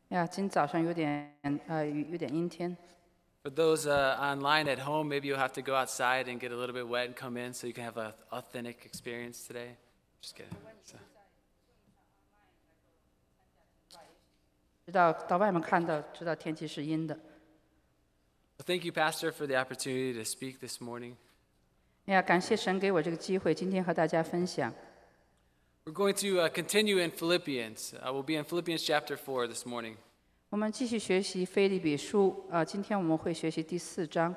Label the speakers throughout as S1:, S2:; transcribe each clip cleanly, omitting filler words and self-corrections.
S1: 呀，今早上有点阴天。
S2: For those online at home, maybe you'll have to go outside and get a little bit wet and come in so you can have an authentic experience today. Just kidding. So,
S1: 到外面看到，知道天气是阴的。
S2: well, thank you, Pastor, for the opportunity to speak this morning.
S1: 呀，感谢神给我这个机会，今天和大家分享。
S2: We're going to continue in Philippians. We'll be in Philippians chapter 4 this morning.
S1: 我们继续学习腓立比书今天我们会学习第4章。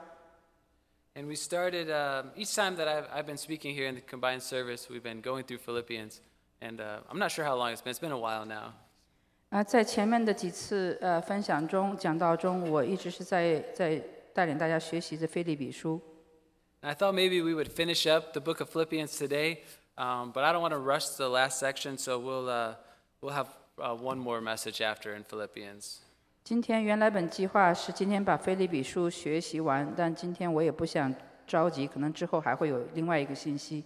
S2: And we started, each time that I've been speaking here in the combined service, we've been going through Philippians. And I'm not sure how long it's been. It's been a while now.
S1: 在前面的几次分享中、讲道中，我一直是在带领大家学习这腓立比书。
S2: And I thought maybe we would finish up the book of Philippians today, but I don't want to rush the last section, so we'll have one more message after in Philippians.
S1: 今天原来本计划是今天把腓立比书学习完，但今天我也不想着急，可能之后还会有另外一个信息。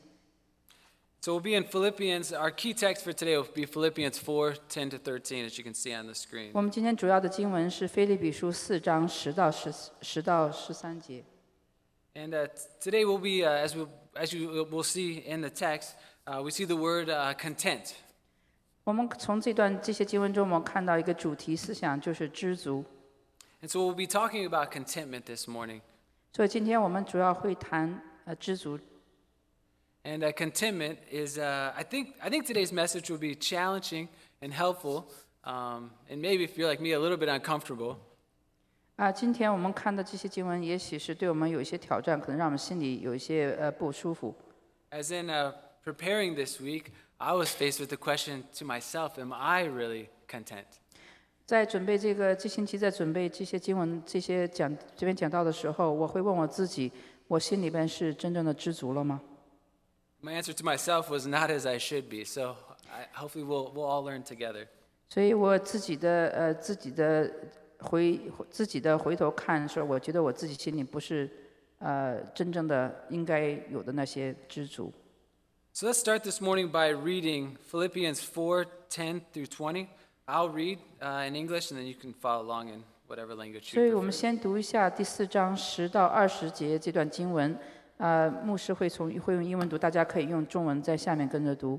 S2: So we'll be in Philippians. Our key text for today will be Philippians 4:10 to 13, as you can see on the screen.
S1: 我们今天主要的经文是腓立比书4章10到13节。
S2: And today we'll be, as you will see in the text, we see the word content.
S1: 我们从这些经文中，我们看到一个主题思想，就是知足。
S2: And so we'll be talking about contentment this morning.
S1: 所以今天我们主要会谈知足。
S2: And contentment is, I think today's message will be challenging and helpful, and maybe if you're like me, a little bit uncomfortable.
S1: 今天我们看的这些经文，也许是对我们有一些挑战，可能让我们心里有一些不舒服。
S2: As in preparing this week, I was faced with the question to myself, am I really content?
S1: 在准备这星期在准备这些经文、这边讲到的时候，我会问我自己：我心里边是真正的知足了吗？
S2: My answer to myself was not as I should be, so hopefully we'll all learn together.
S1: 所以我自己的回头看，说我觉得我自己心里不是真正的应该有的那些知足。
S2: So let's start this morning by reading Philippians 4:10 through 20. I'll read in English, and then you can follow along in whatever language
S1: 所以
S2: you
S1: 我们
S2: prefer.
S1: 先读一下第4章10到20节这段经文。牧师会用英文读，大家可以用中文在下面跟着读。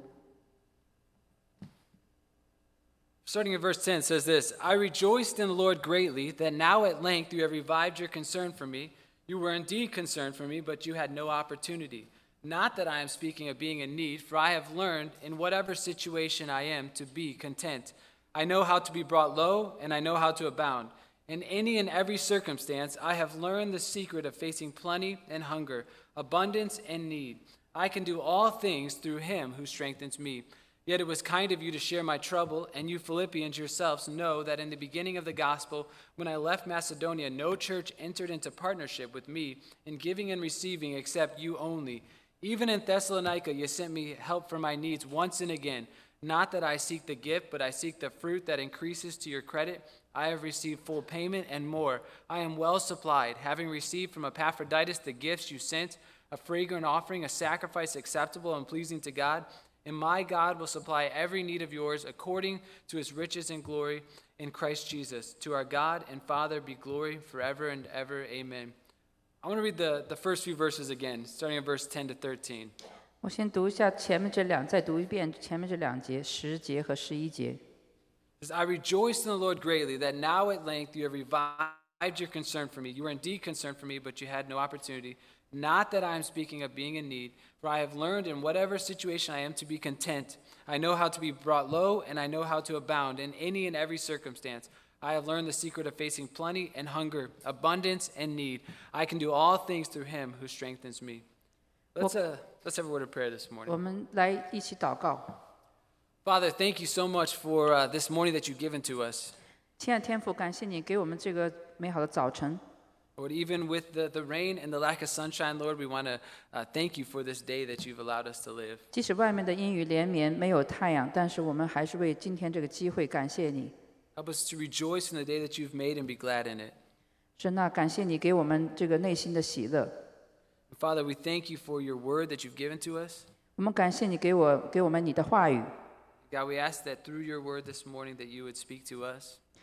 S2: Starting at verse 10, it says this: I rejoiced in the Lord greatly that now at length you have revived your concern for me. You were indeed concerned for me, but you had no opportunity. Not that I am speaking of being in need, for I have learned in whatever situation I am to be content. I know how to be brought low, and I know how to abound. In any and every circumstance, I have learned the secret of facing plenty and hunger, abundance and need. I can do all things through him who strengthens me. Yet it was kind of you to share my trouble, and you Philippians yourselves know that in the beginning of the gospel, when I left Macedonia, no church entered into partnership with me in giving and receiving except you only. Even in Thessalonica, you sent me help for my needs once and again. Not that I seek the gift, but I seek the fruit that increases to your credit. I have received full payment and more. I am well supplied, having received from Epaphroditus the gifts you sent, a fragrant offering, a sacrifice acceptable and pleasing to God. And my God will supply every need of yours according to his riches and glory in Christ Jesus. To our God and Father be glory forever and ever. Amen. I want to read the first few verses again, starting at verse 10 to 13.
S1: 我先读一下再读一遍前面这2节，10节和11节。
S2: It says, I rejoiced in the Lord greatly that now at length you have revived your concern for me. You were indeed concerned for me, but you had no opportunity. Not that I am speaking of being in need, for I have learned in whatever situation I am to be content. I know how to be brought low, and I know how to abound in any and every circumstance. I have learned the secret of facing plenty and hunger, abundance and need. I can do all things through him who strengthens me. Let's have a word of prayer this
S1: 我
S2: morning.
S1: 们来一起祷告。
S2: Father, thank you so much for this morning that you've given to us.
S1: 亲爱的天父，感谢你给我们这个美好的早晨。
S2: Lord, even with the rain and the lack of sunshine, Lord, we want to thank you for this day that you've allowed us to live.
S1: 即使外面的阴雨连绵，没有太阳，但是我们还是为今天这个机会感谢你。
S2: Help us to rejoice in the day that you've made and be glad in it.
S1: 神啊，感谢你给我们这个内心的喜乐。
S2: Father, we thank you for your word that you've given to us.
S1: 我们感谢你给我们你的话语。
S2: God, we ask that through your word this morning that you would speak to us.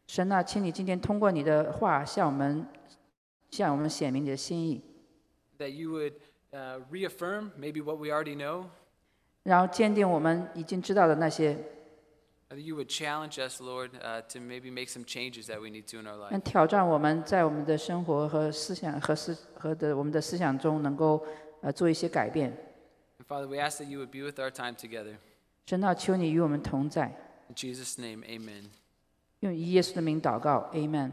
S1: 神啊，请你今天通过你的话向我们显明你的心意，
S2: that you would reaffirm maybe what we already know,
S1: 然后坚定我们已经知道的那些，
S2: that you would challenge us, Lord, to maybe make some changes that we need to in our life.
S1: 挑战我们在我们的生活和思想我们的思想中能够做一些改变。
S2: And Father, we ask that you would be with our time together.
S1: 神啊，求你与我们同在，
S2: In Jesus' name, amen.
S1: 用以耶稣的名祷告 ，Amen。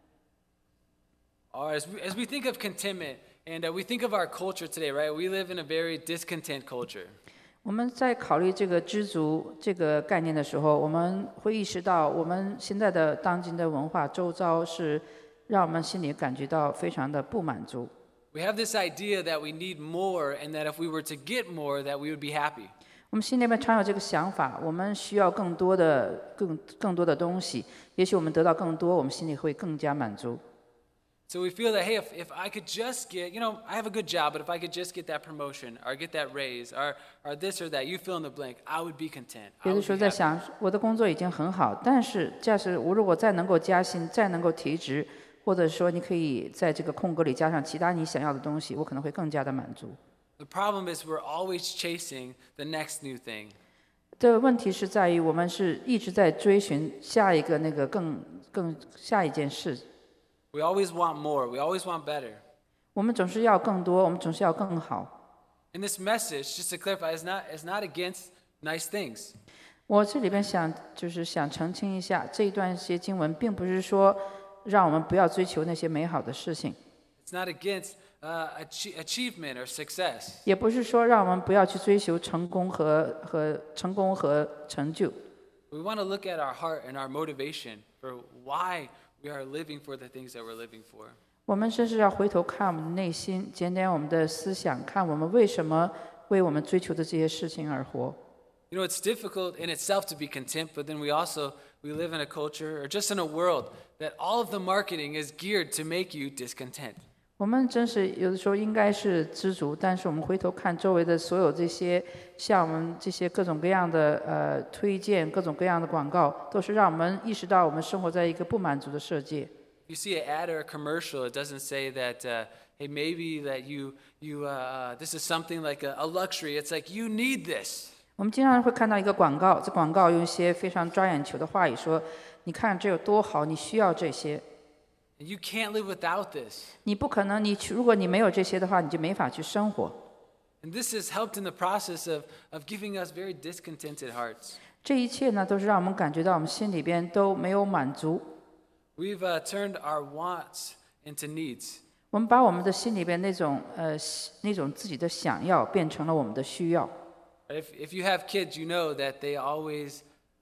S2: All right, as we think of contentment, and we think of our culture today, right? We live in a very discontent culture.
S1: 我们在考虑这个知足这个概念的时候，我们会意识到，我们现在的当今的文化周遭是让我们心里感觉到非常的不满足。
S2: We have this idea that we need more, and that if we were to get more, that we would be happy.
S1: 我们心里面常有这个想法，我们需要更多的东西，也许我们得到更多，我们心里会更加满足。
S2: So we feel that, hey, if I could just get, I have a good job, but if I could just get that promotion, or get that raise, or this or that, you fill in the blank, I would be content. I
S1: 有的
S2: would
S1: 时候
S2: be
S1: 在
S2: happy.
S1: 想，我的工作已经很好，但是假使我如果再能够加薪，再能够提职，或者说你可以在这个空格里加上其他你想要的东西，我可能会更加的满足。
S2: The problem is we're always chasing the next new thing.
S1: 这个问题是在于我们是一直在追寻下一个那个下一件事，
S2: We always want more. We always want better.
S1: 我们总是要更多，我们总是要更好。
S2: And this message, just to clarify, is not against nice things.
S1: 我这里边想澄清一下，这一段些经文并不是说让我们不要追求那些美好的事情，
S2: It's not against achievement or success.
S1: 也不是说让我们不要去追求成功和成就。
S2: We want to look at our heart and our motivation for why we are living for the things that we're living for.
S1: 我们甚至要回头看我们的内心，检点我们的思想，看我们为什么为我们追求的这些事情而活。
S2: It's difficult in itself to be content, but then we live in a culture or just in a world that all of the marketing is geared to make you discontent.
S1: 我们真是有的时候应该是知足，但是我们回头看周围的所有这些，像我们这些各种各样的推荐、各种各样的广告，都是让我们意识到我们生活在一个不满足的世界。
S2: You see an ad or a commercial, it doesn't say that, hey, maybe that this is something like a luxury. It's like, you need this.
S1: 我们经常会看到一个广告，这广告用一些非常抓眼球的话语说：“你看这有多好，你需要这些。
S2: And you can't live without this.
S1: 你不可能，如果你没有这些的话，你就没法去生活。”
S2: And this has helped in the process of giving us very discontented hearts.
S1: 这一切呢，都是让我们感觉到我们心里边都没有满足。
S2: We've turned our wants into needs.
S1: 我们把我们的心里边那种自己的想要变成了我们的需要。
S2: If you have kids, you know that they always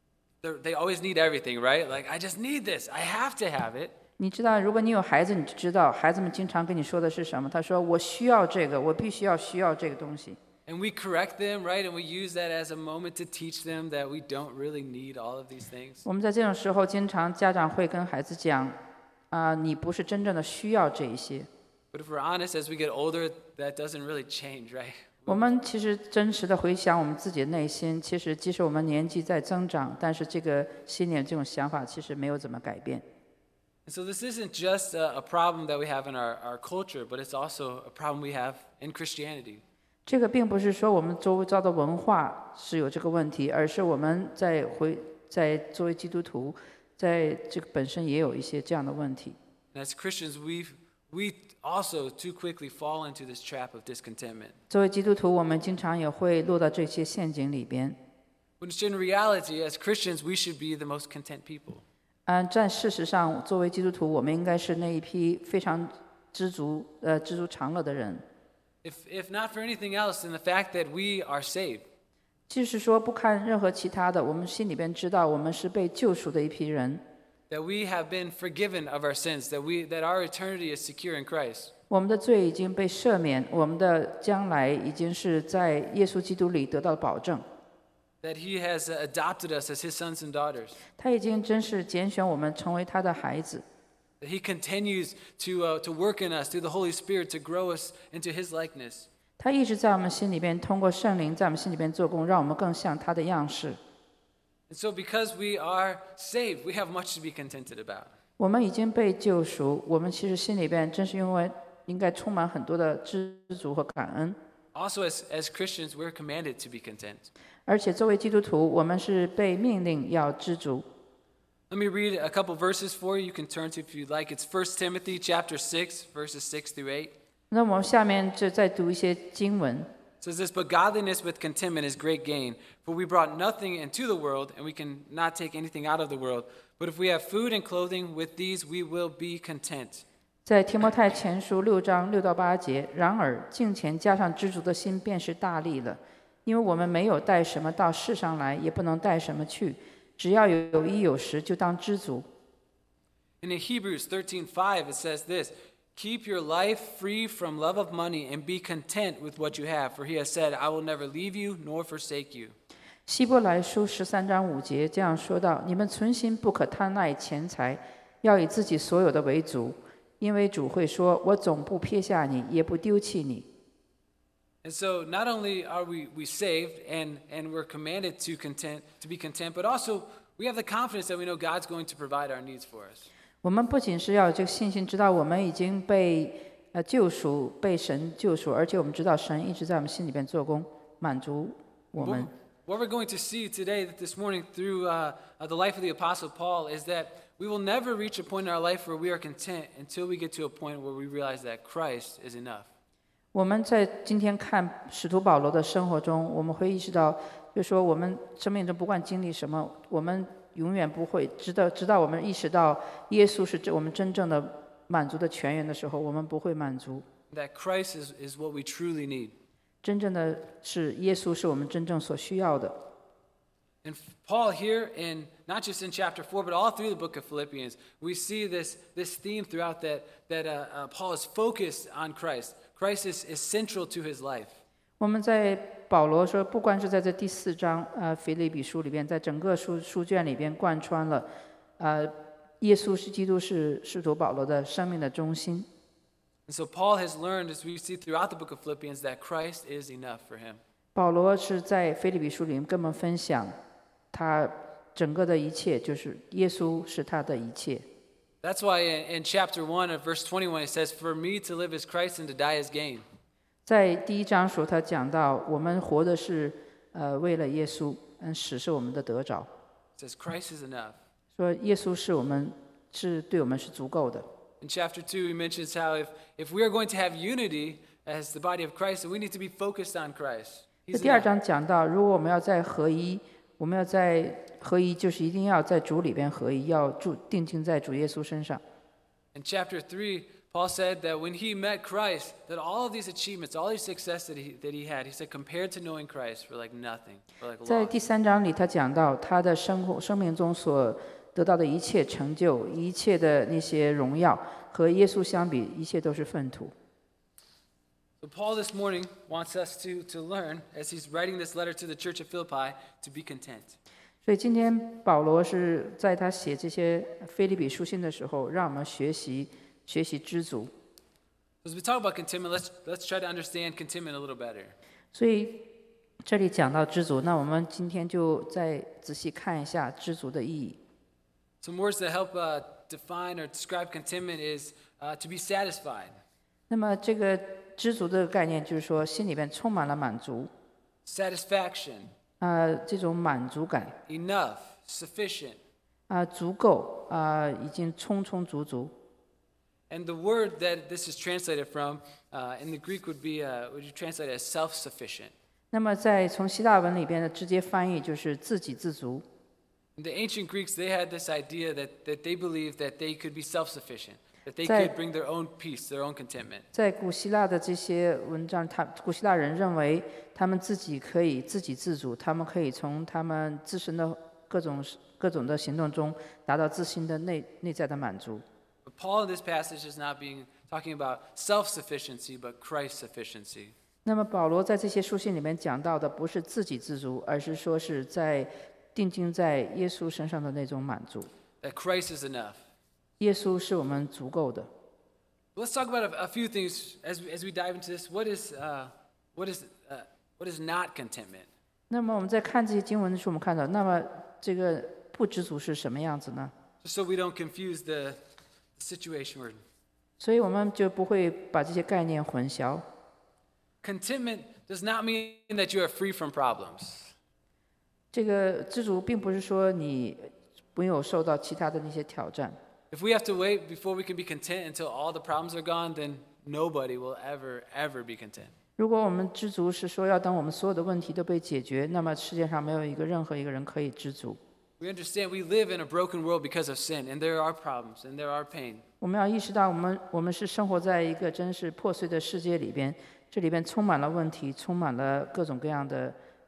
S2: need everything, right? Like, I just need this. I have to have it.
S1: 你知道，如果你有孩子，你就知道孩子们经常跟你说的是什么？他说：“我需要这个，我必须需要这个东西。”
S2: And we correct them, right? And we use that as a moment to teach them that we don't really need all of these things.
S1: 我们在这种时候，经常家长会跟孩子讲：“你不是真正的需要这一些。”
S2: But if we're honest, as we get older, that doesn't really change, right?
S1: 我们其实真实的回想我们自己的内心，其实即使我们年纪在增长，但是这个心里这种想法其实没有怎么改变。
S2: And so this isn't just a problem that we have in our culture, but it's also a problem we have in Christianity.
S1: 这个并不是说我们周遭的文化是有这个问题，而是我们在作为基督徒，在这个本身也有一些这样的问题。
S2: And as Christians, we also too quickly fall into this trap of discontentment.
S1: 作为基督徒，我们经常也会落到这些陷阱里边。
S2: When in reality, as Christians, we should be the most content people.
S1: 在事实上，作为基督徒，我们应该是那一批非常知足常乐的人。
S2: If not for anything else, in the fact that we are saved.
S1: 就是说，不看任何其他的，我们心里边知道我们是被救赎的一批人。
S2: That we have been forgiven of our sins, that our eternity is secure in Christ.
S1: 我们的罪已经被赦免，我们的将来已经是在耶稣基督里得到保证。
S2: That He has adopted us as His sons and daughters.
S1: 他已经真是拣选我们成为他的孩子。
S2: That He continues to work in us through the Holy Spirit to grow us into His likeness.
S1: 他一直在我们心里边通过圣灵在我们心里边做工，让我们更像他的样式。
S2: And so, because we are saved, we have much to be contented about.
S1: 我们已经被救赎，我们其实心里边正是因为应该充满很多的知足和感恩。
S2: Also, as Christians, we're commanded to be content.
S1: 而且作为基督徒，我们是被命令要知足。
S2: Let me read a couple verses for you. You can turn to if you'd like. It's 1 Timothy chapter 6, verses 6 through 8.
S1: 那我们下面就再读一些经文。
S2: It says this, but godliness with contentment is great gain. For we brought nothing into the world, and we can not take anything out of the world. But if we have food and clothing, with these we will be content.
S1: 在提摩太前书6章6到8节，然而敬虔加上知足的心，便是大利了。因为我们没有带什么到世上来，也不能带什么去，只要有衣有食，就当知足。
S2: And in Hebrews 13:5, it says this, keep your life free from love of money and be content with what you have. For he has said, I will never leave you nor forsake you.
S1: 希伯来书13章5节这样说道：你们存心不可贪爱钱财，要以自己所有的为主，因为主会说：我总不撇下你，也不丢弃你。
S2: And so not only are we saved and we're commanded to be content, but also we have the confidence that we know God's going to provide our needs for us.
S1: 我们不仅是要有这个信心，知道我们已经被救赎，被神救赎，而且我们知道神一直在我们心里边做工，满足我们。
S2: What we're going to see today, this morning, through the life of the Apostle Paul, is that we will never reach a point in our life where we are content until we get to a point where we realize that Christ is enough.
S1: 我们在今天看使徒保罗的生活中，我们会意识到，就是说我们生命中不管经历什么，我们永远不会直到我们意识到耶稣是我们真正的满足的泉源的时候，我们不会满足。
S2: That Christ is what we truly need.
S1: 真正的是耶稣是我们真正所需要的。
S2: And Paul here, not just in chapter 4, but all through the book of Philippians, we see this theme throughout that Paul is focused on Christ. Christ is central to his life.
S1: 我们在保罗说，不管是在这第4章腓立比书里边，在整个书卷里边贯穿了耶稣是基督是使徒保罗的生命的中心。
S2: And so Paul has learned, as we see throughout the book of Philippians, that Christ is enough for him.
S1: 保罗是在腓立比书里面跟我们分享他整个的一切，就是耶稣是他的一切。
S2: That's why in chapter 1 of verse 21 it says, For me to live is Christ and to die is gain.
S1: 在第1章时他讲到，我们活的是为了耶稣，死是我们的得着。
S2: It says Christ is enough.
S1: 说耶稣对我们是足够的。
S2: In chapter 2 he mentions how if we are going to have unity as the body of Christ, then we need to be focused on Christ.
S1: 在第2章讲到，如果我们要在合一，就是一定要在主里边合一，要定睛在主耶稣身上。
S2: In chapter 3, Paul said that when he met Christ, that all of these achievements, all these success that he had, he said compared to knowing Christ were like nothing, or like
S1: 在
S2: lost.
S1: 第3章里，他讲到他的生命中所得到的一切成就，一切的那些荣耀，和耶稣相比，一切都是粪土。
S2: So Paul this morning wants us to learn, as he's writing this letter to the church of Philippi, to be content.
S1: 所以今天保罗是在他写这些腓立比书信的时候，让我们学习知足。
S2: As we talk about contentment, let's try to understand contentment a little better.
S1: 所以这里讲到知足，那我们今天就再仔细看一下知足的意义。
S2: Some words that help define or describe contentment is to be satisfied.
S1: 那么这个知足的概念就是说，心里边充满了满足，
S2: Satisfaction,
S1: 这种满足感，
S2: enough, sufficient.
S1: 足够，已经充足。
S2: And the word that this is translated from in the Greek would you translate as self-sufficient.
S1: 那么从希腊文里边的直接翻译就是自给自足。
S2: The ancient Greeks, they had this idea that they believed that they could be self-sufficient, that they could bring their own peace, their own contentment.
S1: 在古希腊的这些文章，古希腊人认为他们自己可以自给自足，他们可以从他们自身的各种的行动中达到自身的内在的满足。
S2: But Paul in this passage is not talking about self-sufficiency, but Christ's sufficiency.
S1: 那么保罗在这些书信里面讲到的不是自给自足，而是说是定睛在耶稣身上的那种满足。
S2: That Christ is enough.
S1: 耶稣是我们足够的。
S2: Let's talk about a few things as we dive into this. What is not contentment?
S1: 那么我们在看这些经文的时候，我们看到，那么这个不知足是什么样子呢？
S2: Just so we don't confuse the situation we're in.
S1: 所以我们就不会把这些概念混淆。
S2: Contentment does not mean that you are free from problems.
S1: 这个知足并不是说你没有受到其他的那些挑战。
S2: If we have to wait before we can be content until all the problems are gone, then nobody will ever be content.
S1: 如果我们知足是说要等我们所有的问题都被解决，那么世界上没有任何一个人可以知足。
S2: We understand we live in a broken world because of sin, and there are problems, and there are pain.
S1: 我们要意识到我们是生活在一个真是破碎的世界里边，这里边充满了问题，充满了各种各样的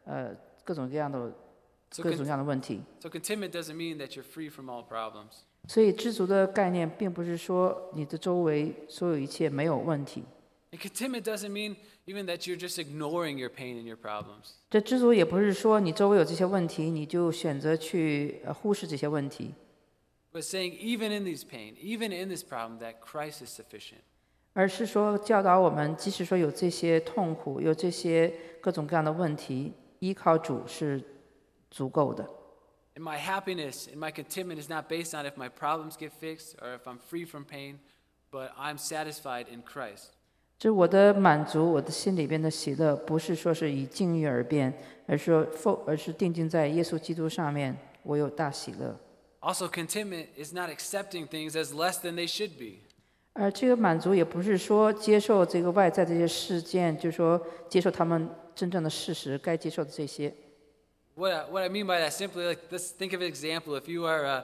S1: 问题。
S2: So contentment doesn't mean that you're free from all problems.
S1: 所以知足的概念并不是说你的周围所有一切没有问题。
S2: And contentment doesn't mean even that you're just ignoring your pain and your problems.
S1: 这知足也不是说你周围有这些问题，你就选择去忽视这些问题，
S2: But saying even in these pain, even in this problem, that Christ is sufficient.
S1: 而是说教导我们，即使说有这些痛苦，有这些各种各样的问题，依靠主是足够的。
S2: And my happiness and my contentment is not based on if my problems get fixed or if I'm free from pain, but I'm satisfied in Christ.
S1: 这我的满足，我的心里边的喜乐，不是说是以境遇而变，而是定睛在耶稣基督上面，我有大喜乐。
S2: Also, contentment is not accepting things as less than they should be.
S1: 而这个满足也不是说接受这个外在这些事件，就是说接受他们真正的事实，该接受的这些。
S2: What I mean by that, simply like let's think of an example. If you are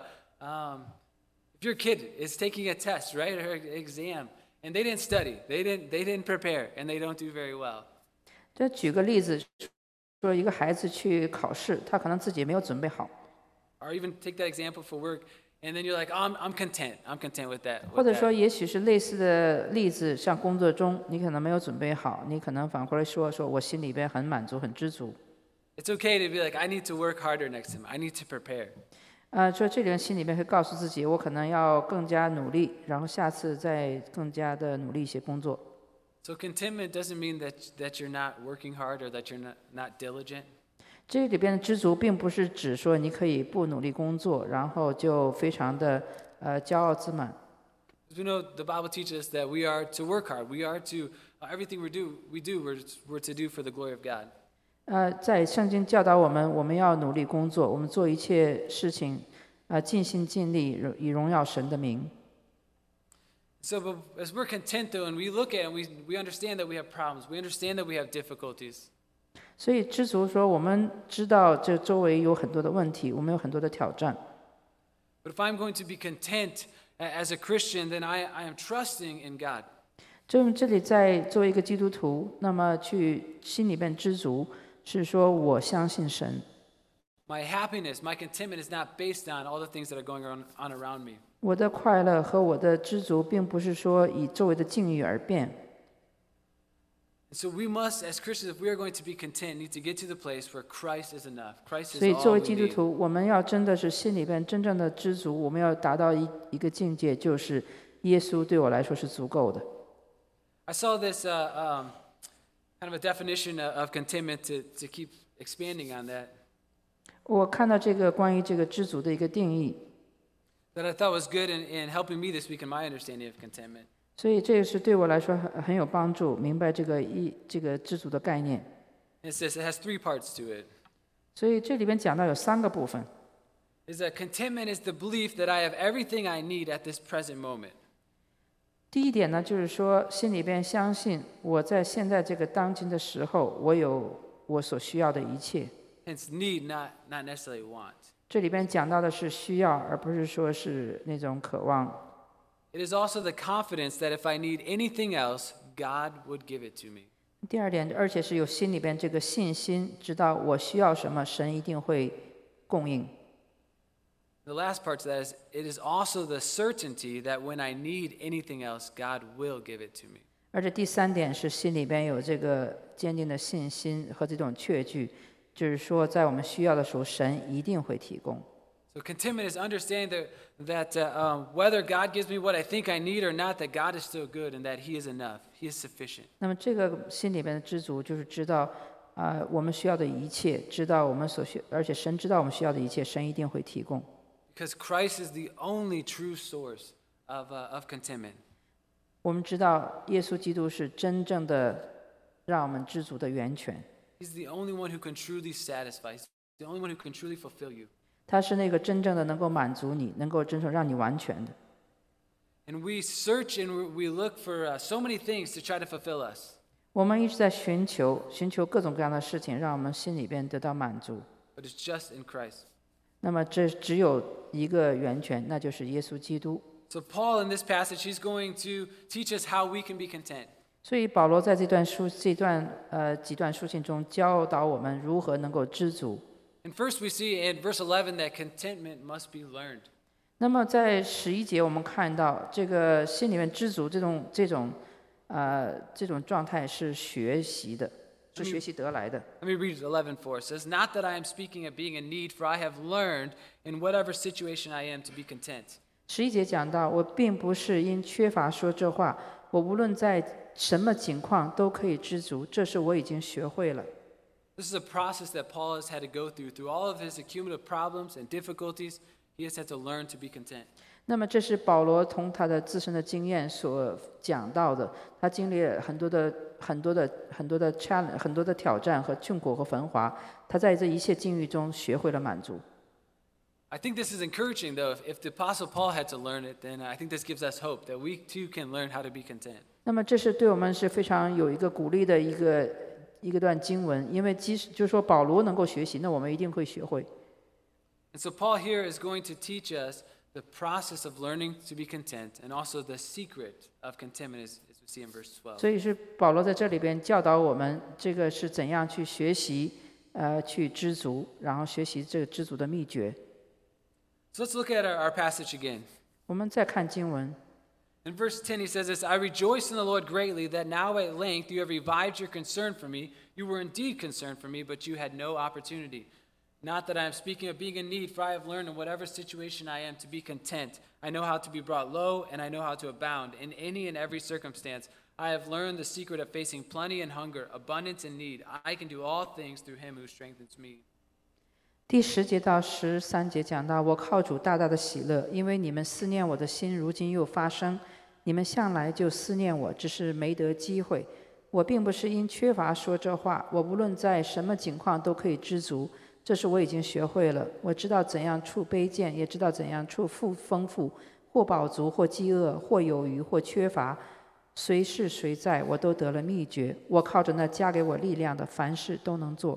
S2: if your kid is taking a test, right, or an exam, and they didn't study, they didn't prepare, and they don't do very well.
S1: 这举个例子，说一个孩子去考试，他可能自己也没有准备好，
S2: Or even take that example for work, and then you're like, oh, I'm content. I'm content with that.
S1: 或
S2: With
S1: 者说
S2: that.
S1: 也许是类似的例子，像工作中你可能没有准备好，你可能反过来说我心里边很满足、很知足。
S2: It's okay to be like, I need to work harder next time. I need to prepare.
S1: 说这个人心里边会告诉自己，我可能要更加努力，然后下次再更加的努力一些工作。
S2: So contentment doesn't mean that you're not working hard or that you're not diligent.
S1: 这里边的知足，并不是指说你可以不努力工作，然后就非常的骄傲自满。
S2: Because we know the Bible teaches us that we are to work hard. We are to everything we're to do for the glory of God.
S1: 在圣经教导我们，我们要努力工作，我们做一切事情，尽心尽力，以荣耀神的名。
S2: So but as we're content though, and we look at it, and we understand that we have problems. We understand that we have difficulties.
S1: 所以知足说，我们知道这周围有很多的问题，我们有很多的挑战。
S2: But if I'm going to be content as a Christian, then I am trusting in God.
S1: 这里在作为一个基督徒，那么去心里边知足，是说我相信神。
S2: My happiness, my contentment is not based on all the things that are going on around me.
S1: 我的快乐和我的知足，并不是说以周围的境遇而变。
S2: And so we must, as Christians, if we are going to be content, need to get to the place where Christ is enough. Christ
S1: 所以
S2: is
S1: 作
S2: all
S1: 为
S2: we
S1: 基督
S2: need.
S1: 徒，我们要真的是心里边真正的知足，我们要达到一个境界，就是耶稣对我来说是足够的。
S2: I saw this kind of a definition of contentment to keep expanding on that
S1: 我看到这个关于这个知足的一个定义，
S2: that I thought was good in helping me this week in my understanding of contentment.
S1: 所以这个是对我来说很有帮助，明白这个知足的概念。
S2: It says it has 3 parts to it.
S1: 所以这里边讲到有3个部分。
S2: Is that contentment is the belief that I have everything I need at this present moment.
S1: 第一点呢，就是说心里边相信我在现在这个当今的时候，我有我所需要的一切。
S2: Hence need, not necessarily want.
S1: 这里边讲到的是需要，而不是说是那种渴望。
S2: It is also the confidence that if I need anything else, God would give it to me.
S1: 第二点，而且是有心里边这个信心，知道我需要什么，神一定会供应。
S2: The last part to that is it is also the certainty that when I need anything else, God will give it to me.
S1: 而且第3点是心里边有这个坚定的信心和这种确据，就是说在我们需要的时候，神一定会提供。
S2: So contentment is understanding that whether God gives me what I think I need or not, that God is still good and that He is enough. He is sufficient.
S1: 那么这个心里边的知足，就是知道我们需要的一切，知道我们而且神知道我们需要的一切，神一定会提供。
S2: Because Christ is the only true source of contentment.
S1: 我们知道耶稣基督是真正的让我们知足的源泉。
S2: He's the only one who can truly satisfy. He's the only one who can truly fulfill you.
S1: 他是那个真正的能够满足你，能够真正让你完全的。
S2: And we search and we look for so many things to try to fulfill us.
S1: 我们一直在寻求各种各样的事情，让我们心里边得到满足。
S2: But it's just in Christ.
S1: 那么这只有一个源泉，那就是耶稣基督。
S2: So Paul in this passage, he's going to teach us how we can be content.
S1: 所以保罗在几段书信中教导我们如何能够知足。
S2: And first we see in verse 11 that contentment must be learned.
S1: 那么在11节我们看到这个心里面知足这种状态是学习的，是学习得来的。
S2: Let me read 11 for us. It says, "Not that I am speaking of being in need, for I have learned in whatever situation I am to be content."
S1: 11节讲到，我并不是因缺乏说这话，我无论在什么情况都可以知足，这是我已经学会了。
S2: This is a process that Paul has had to go through all of his accumulative problems and difficulties. He has had to learn to be content.
S1: 那么这是保罗从他的自身的经验所讲到的，他经历了很多的 challenge， 很多的挑战和困苦和繁华，他在这一切境遇中学会了满足。
S2: I think this is encouraging, though. If the Apostle Paul had to learn it, then I think this gives us hope that we too can learn how to be content.
S1: 那么这是对我们是非常有一个鼓励的一段经文，因为即使就是说保罗能够学习，那我们一定会学会。
S2: And so Paul here is going to teach us the process of learning to be content and also the secret of contentment as we see in verse 12.
S1: 所以是保罗在这里边教导我们，这个是怎样去学习，去知足，然后学习这个知足的秘诀。
S2: So let's look at our passage again.
S1: 我们再看经文。
S2: In verse 10, he says this, "I rejoice in the Lord greatly that now at length you have revived your concern for me. You were indeed concerned for me, but you had no opportunity. Not that I am speaking of being in need, for I have learned in whatever situation I am to be content. I know how to be brought low, and I know how to abound in any and every circumstance. I have learned the secret of facing plenty and hunger, abundance and need. I can do all things through him who strengthens me."
S1: 第10节到13节讲到，我靠主大大的喜乐，因为你们思念我的心，如今又发生。你们向来就思念我，只是没得机会。我并不是因缺乏说这话，我无论在什么境况都可以知足，这是我已经学会了。我知道怎样处卑贱，也知道怎样处丰富，或饱足，或饥饿，或有余，或缺乏。随是随在，我都得了秘诀。我靠着那加给我力量的，凡事都能做。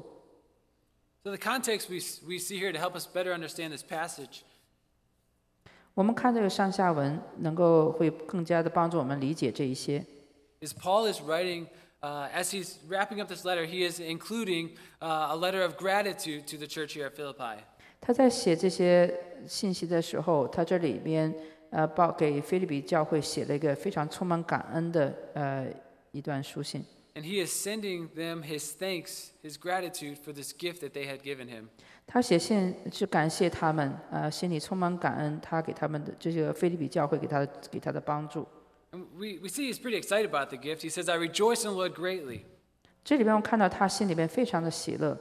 S2: So the context we see here to help us better understand this passage
S1: 我们看这个上下文，能够会更加的帮助我们理解这一些。
S2: is Paul is writing, as he's wrapping up this letter, he is including a letter of gratitude to the church here at Philippi.
S1: 他在写这些信息的时候，他这里边给腓立比教会写了一个非常充满感恩的一段书信。
S2: And he is sending them his thanks, his gratitude for this gift that they had given him.
S1: 他写信是感谢他们，心里充满感恩，他给他们的这个腓立比教会给他的帮助。
S2: And we see he's pretty excited about the gift. He says, "I rejoice in the Lord greatly."
S1: 这里边我看到他心里边非常的喜乐。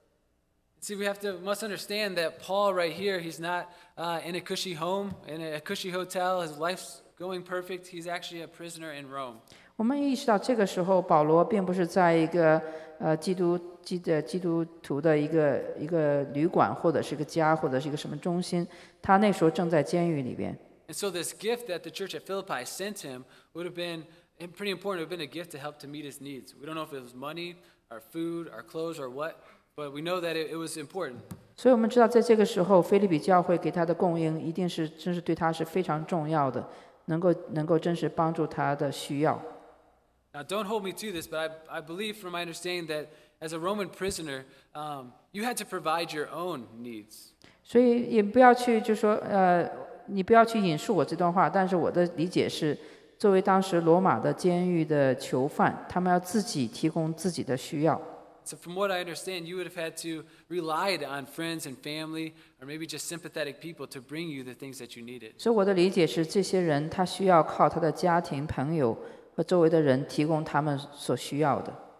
S2: See, we must understand that Paul right here, he's not in a cushy home, in a cushy hotel. His life's going perfect. He's actually a prisoner in Rome.
S1: 我们意识到这个时候，保罗并不是在一个基督徒的一个旅馆，或者是一个家，或者是一个什么中心，他那时候正在监狱里边。
S2: And so this gift that the church at Philippi sent him would have been pretty important. It would have been a gift to help to meet his needs. We don't know if it was money, or food, or clothes, or what, but we know that it was important.
S1: 所以我们知道，在这个时候，腓立比教会给他的供应，一定是真是对他是非常重要的，能够真是帮助他的需要。
S2: Now, don't hold me to this, but I believe from my understanding that as a Roman prisoner, you had to provide your own needs.
S1: 所以也不要去就说你不要去引述我这段话，但是我的理解是，作为当时罗马的监狱的囚犯，他们要自己提供自己的需要。
S2: So from what I understand, you would have had to rely on friends and family, or maybe just sympathetic people to bring you the things that you needed.
S1: 所以我的理解是，这些人他需要靠他的家庭、朋友和周围的人提供他们所需要的。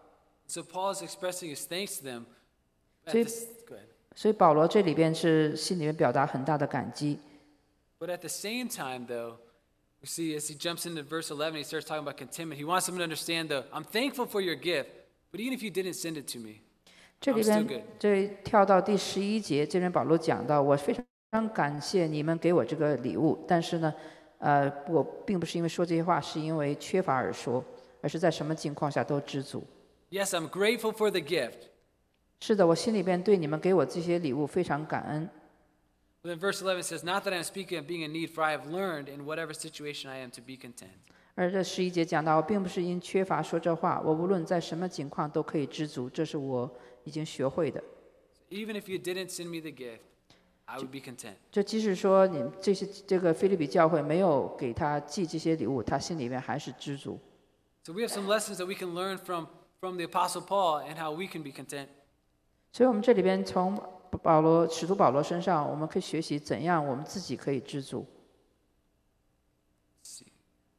S2: So Paul is expressing his thanks to them.
S1: So
S2: Go ahead.
S1: 所以保罗这里边是心里面表达很大的感激。
S2: But at the same time, though, we see as he jumps into verse 11, he starts talking about contentment. He wants them to understand, though, I'm thankful for your gift, but even if you didn't send it to me,
S1: 这里
S2: I'm still
S1: 边
S2: good.
S1: 这跳到第11节，这边保罗讲到，我非常感谢你们给我这个礼物，但是呢，我并不是因为说这些话是因为缺乏而说，而是在什么情况下都知足。
S2: Yes, I'm grateful for the gift.
S1: 是的，我心里边对你们给我这些礼物非常感恩。
S2: But then verse 11 says, Not that I'm speaking of being in need, for I have learned in whatever situation I am to be content.
S1: 而这11节讲到，我并不是因缺乏说这话，我无论在什么情况都可以知足，这是我已经学会的。
S2: Even if you didn't send me the gift, I would be content.
S1: 就即使说你这个腓立比教会没有给他寄这些礼物，他心里面还是知足。
S2: So we have some lessons that we can learn from the Apostle Paul and how we can be content.
S1: 所以我们这里边从使徒保罗身上，我们可以学习怎样我们自己可以知足。
S2: Let's see.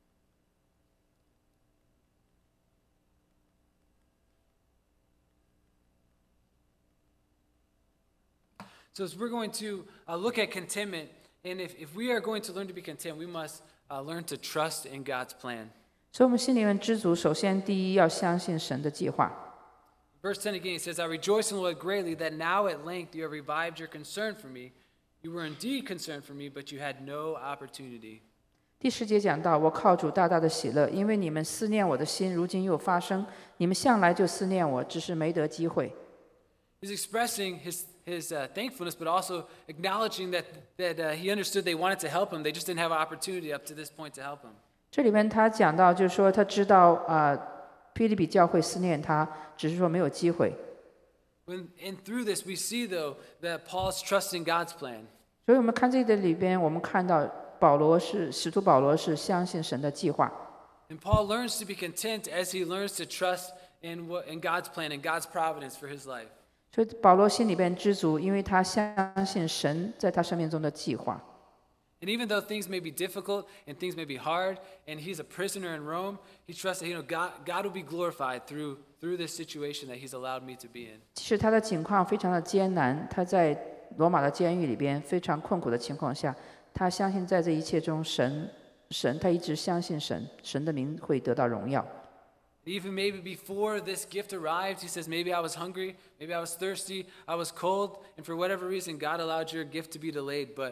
S2: So as we're going to look at contentment, and if we are going to learn to be content, we must learn to trust in God's plan.
S1: 所以我们心里面知足，首先第一要相信神的计划。
S2: Verse 10 again, it says, I rejoice in the Lord greatly that now at length you have revived your concern for me. You were indeed concerned for me, but you had no opportunity.
S1: 第10节讲到，我靠主大大的喜乐，因为你们思念我的心，如今又发生。你们向来就思念我，只是没得机会。
S2: He's expressing his thankfulness, but also acknowledging that he understood they wanted to help him. They just didn't have an opportunity up to this point to help him.
S1: 这里面他讲到，就是说他知道腓立比教会思念他，只是说没有机会。
S2: And through this, we see, though, that Paul's trusting God's plan.
S1: 所以我们看这里边，我们看到使徒保罗是相信神的计划。
S2: And Paul learns to be content as he learns to trust in God's plan and God's providence for his life.
S1: 所以保罗心里边知足，因为他相信神在他生命中的计划。
S2: And even though things may be difficult and things may be hard, and he's a prisoner in Rome, he trusts that God will be glorified through this situation that he's allowed me to be in.
S1: 即使他的境况非常的艰难，他在罗马的监狱里边非常困苦的情况下，他相信在这一切中，他一直相信神的名会得到荣耀。
S2: Even maybe before this gift arrived, he says, maybe I was hungry, maybe I was thirsty, I was cold, and for whatever reason, God allowed your gift to be delayed. But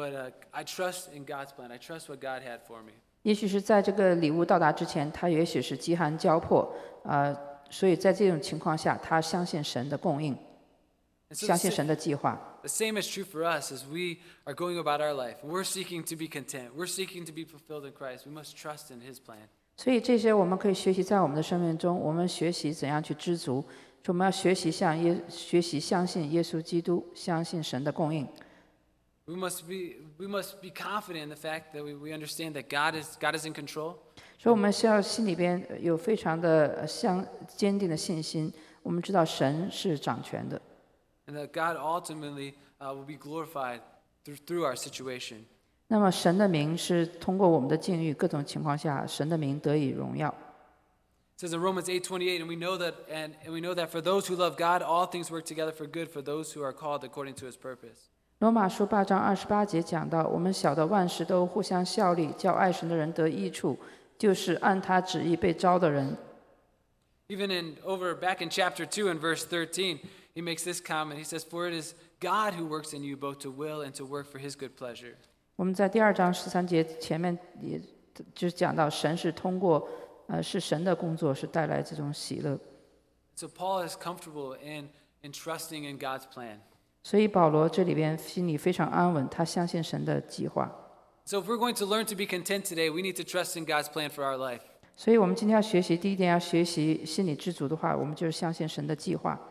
S2: I trust in God's plan. I trust what God had for me.
S1: 也许是在这个礼物到达之前，他也许是饥寒交迫，所以在这种情况下，他相信神的供应，
S2: And so
S1: 相信神的计划。
S2: the same is true for us as we are going about our life. We're seeking to be content. We're seeking to be fulfilled in Christ. We must trust in His plan.
S1: 所以这些我们可以学习在我们的生命中，我们学习怎样去知足，我们要学习相信耶稣基督，相信神的供应。
S2: We must be confident in the fact that we understand that God is in control.
S1: 所以我们需要心里边有非常的坚定的信心，我们知道神是掌权的。
S2: And that God ultimately will be glorified through our situation.
S1: 那么神的名是通过我们的境遇各种情况下，神的名得以荣耀。
S2: It says in Romans 8:28, and we know that for those who love God, all things work together for good for those who are called according to His purpose.
S1: 罗马书8章28节讲到，我们晓得万事都互相效力，叫爱神的人得益处，就是按他旨意被招的人。
S2: Even back in chapter 2 and verse 13, he makes this comment. He says, "For it is God who works in you both to will and to work for His good pleasure."
S1: 我们在第2章13节前面也就讲到，神是通过是神的工作，是带来这种喜乐。
S2: So Paul is comfortable in trusting in God's plan.
S1: 所以保罗这里边心里非常安稳，他相信神的计划。
S2: So if we're going to learn to be content today, we need to trust in God's plan for our life.
S1: 所以我们今天要学习第一点，要学习心理知足的话，我们就是相信神的计划。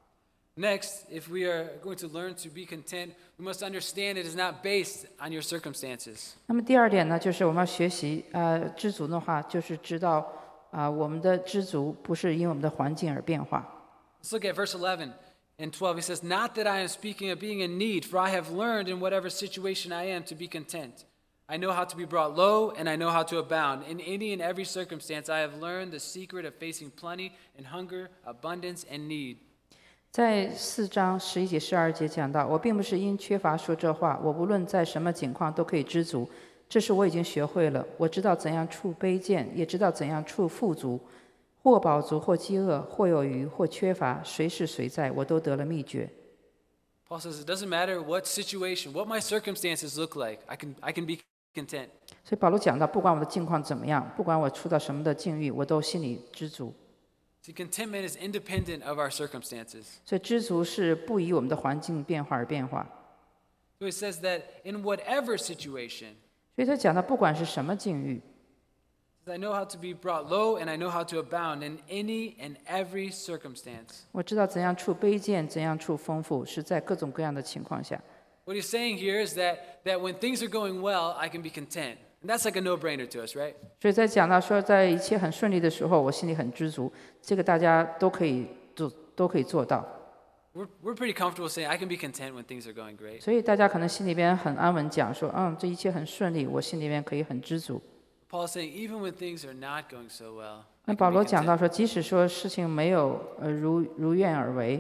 S2: Next, if we are going to learn to be content, we must understand it is not based on your circumstances.
S1: 那么第2点呢，就是我们要学习知足的话，就是知道我们的知足不是因为我们的环境而变化。
S2: Let's look at verse 11 and 12. He says, "Not that I am speaking of being in need, for I have learned in whatever situation I am to be content. I know how to be brought low, and I know how to abound. In any and every circumstance, I have learned the secret of facing plenty and hunger, abundance and need.
S1: 在4章11节、12节讲到，我并不是因缺乏说这话，我无论在什么情况都可以知足，这是我已经学会了。我知道怎样处卑贱，也知道怎样处富足，或饱足，或饥饿，或有余，或缺乏，谁是谁在，我都得了秘诀。
S2: Paul says it doesn't matter what situation, what my circumstances look like, I can be content.
S1: 所以保罗讲到，不管我的境况怎么样，不管我处到什么的境遇，我都心里知足。
S2: See, contentment is independent of our circumstances.
S1: 所以知足是不以我们的环境变化而变化。
S2: So he says that in whatever situation,
S1: 所以他讲到，不管是什么境遇，
S2: I know how to be brought low and I know how to abound in any and every circumstance.
S1: 我知道怎样处卑贱，怎样处丰富，是在各种各样的情况下。
S2: What he's saying here is that when things are going well, I can be content. And that's like a no-brainer to us, right?
S1: 所以在讲到说，在一切很顺利的时候，我心里很知足，这个大家都可以做到。
S2: We're pretty comfortable saying I can be content when things are going great.
S1: 所以大家可能心里边很安稳，讲说，这一切很顺利，我心里边可以很知足。
S2: Paul's saying even when things are not going so well,
S1: 那
S2: I
S1: 保
S2: can
S1: 罗
S2: be
S1: 讲到
S2: content.
S1: 说，即使说事情没有如愿而为，